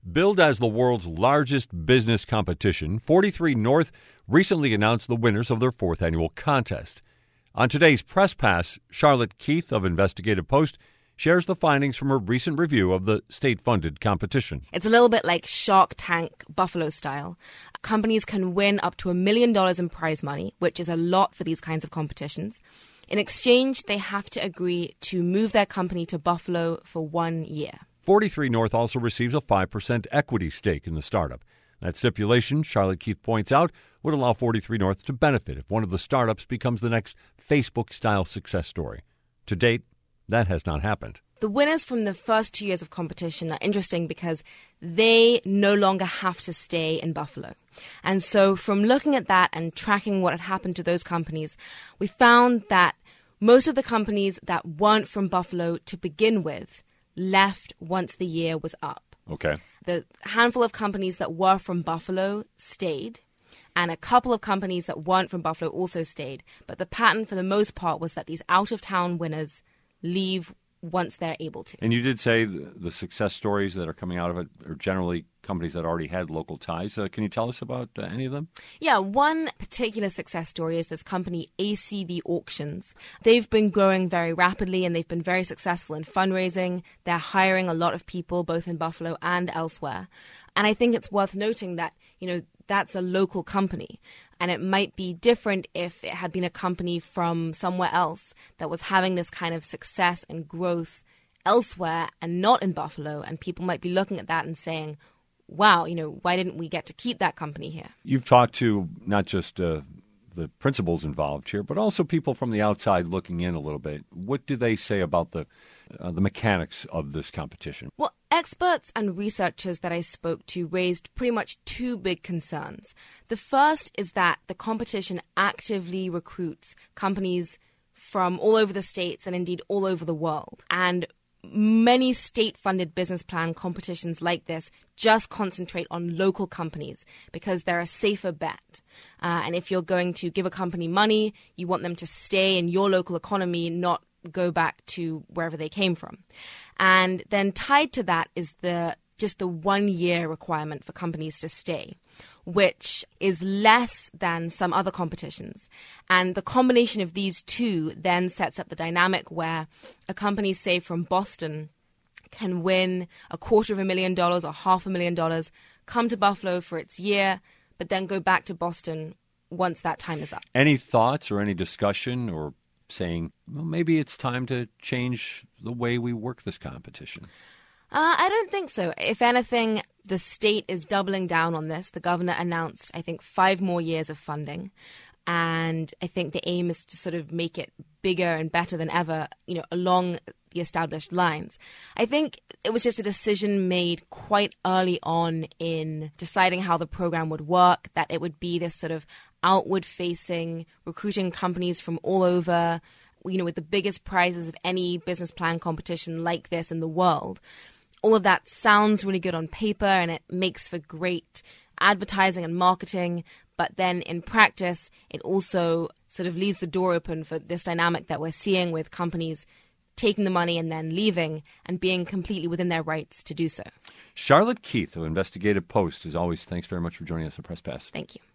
Billed as the world's largest business competition, 43 North recently announced the winners of their fourth annual contest. On today's Press Pass, Charlotte Keith of Investigative Post shares the findings from a recent review of the state-funded competition. It's a little bit like Shark Tank Buffalo style. Companies can win up to $1 million in prize money, which is a lot for these kinds of competitions. In exchange, they have to agree to move their company to Buffalo for 1 year. 43 North also receives a 5% equity stake in the startup. That stipulation, Charlotte Keith points out, would allow 43 North to benefit if one of the startups becomes the next Facebook-style success story. To date, that has not happened. The winners from the first 2 years of competition are interesting because they no longer have to stay in Buffalo. And so from looking at that and tracking what had happened to those companies, we found that most of the companies that weren't from Buffalo to begin with left once the year was up. Okay. The handful of companies that were from Buffalo stayed, and a couple of companies that weren't from Buffalo also stayed. But the pattern for the most part was that these out-of-town winners leave once they're able to. And you did say the success stories that are coming out of it are generally companies that already had local ties. Can you tell us about any of them? Yeah, one particular success story is this company, ACV Auctions. They've been growing very rapidly and they've been very successful in fundraising. They're hiring a lot of people both in Buffalo and elsewhere. And I think it's worth noting that, that's a local company. And it might be different if it had been a company from somewhere else that was having this kind of success and growth elsewhere and not in Buffalo. And people might be looking at that and saying, wow, why didn't we get to keep that company here? You've talked to not just the principals involved here, but also people from the outside looking in a little bit. What do they say about the mechanics of this competition? Well, experts and researchers that I spoke to raised pretty much two big concerns. The first is that the competition actively recruits companies from all over the states and indeed all over the world. And many state-funded business plan competitions like this just concentrate on local companies because they're a safer bet. And if you're going to give a company money, you want them to stay in your local economy, not go back to wherever they came from. And then tied to that is just the 1 year requirement for companies to stay, which is less than some other competitions. And the combination of these two then sets up the dynamic where a company, say from Boston, can win $250,000 or $500,000, come to Buffalo for its year, but then go back to Boston once that time is up. Any thoughts or any discussion or saying, well, maybe it's time to change the way we work this competition? I don't think so. If anything, the state is doubling down on this. The governor announced, I think, 5 more years of funding. And I think the aim is to sort of make it bigger and better than ever, along the established lines. I think it was just a decision made quite early on in deciding how the program would work, that it would be this sort of outward-facing, recruiting companies from all over, with the biggest prizes of any business plan competition like this in the world. All of that sounds really good on paper and it makes for great advertising and marketing, but then in practice, it also sort of leaves the door open for this dynamic that we're seeing with companies taking the money and then leaving and being completely within their rights to do so. Charlotte Keith of Investigative Post, as always, thanks very much for joining us at Press Pass. Thank you.